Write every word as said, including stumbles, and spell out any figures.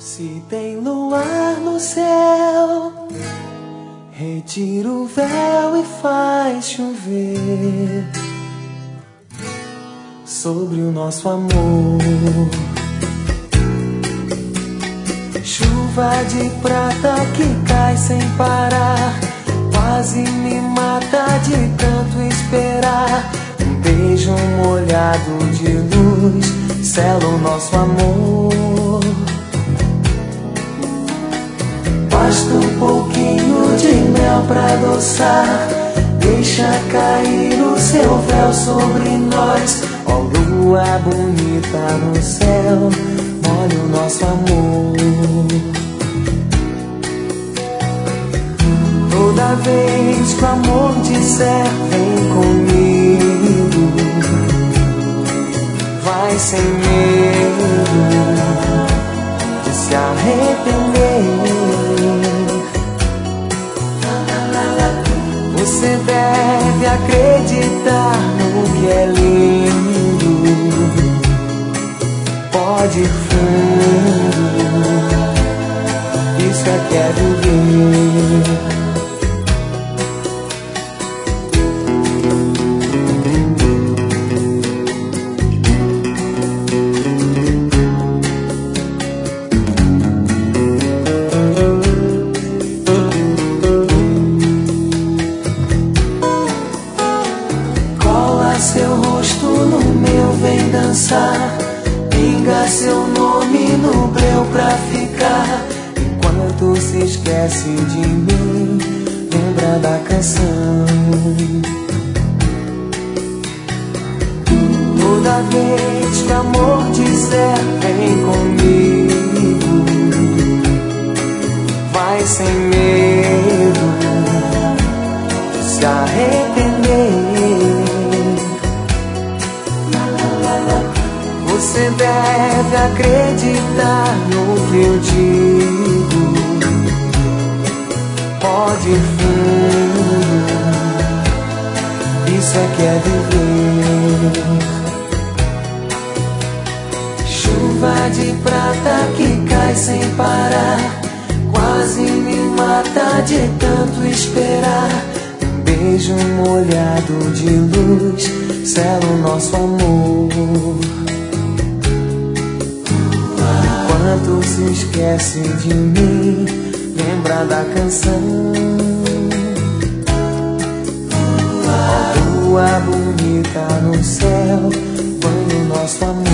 Se tem luar no céu, retira o véu e faz chover sobre o nosso amor. Chuva de prata que cai sem parar, quase me mata de tanto esperar. Um beijo molhado de luz sela o nosso amor. Basta um pouquinho de mel pra adoçar, deixa cair o seu véu sobre nós. Ó lua bonita no céu, molha o nosso amor. Toda vez que o amor disser vem comigo, vai sem medo de se arrepender. Você deve acreditar no que é lindo, pode ir fundo, isso é que é viver. Seu rosto no meu, vem dançar, pinga seu nome no breu pra ficar. Enquanto se esquece de mim, lembra da canção. Toda vez que amor disser vem comigo, vai sem medo de se arrepender. Você deve acreditar no que eu digo, pode ir fundo, isso é que é viver. Chuva de prata que cai sem parar, quase me mata de tanto esperar. Um beijo molhado de luz sela o nosso amor. Enquanto se esquece de mim, lembra da canção. Lua bonita no céu, banha o nosso amor.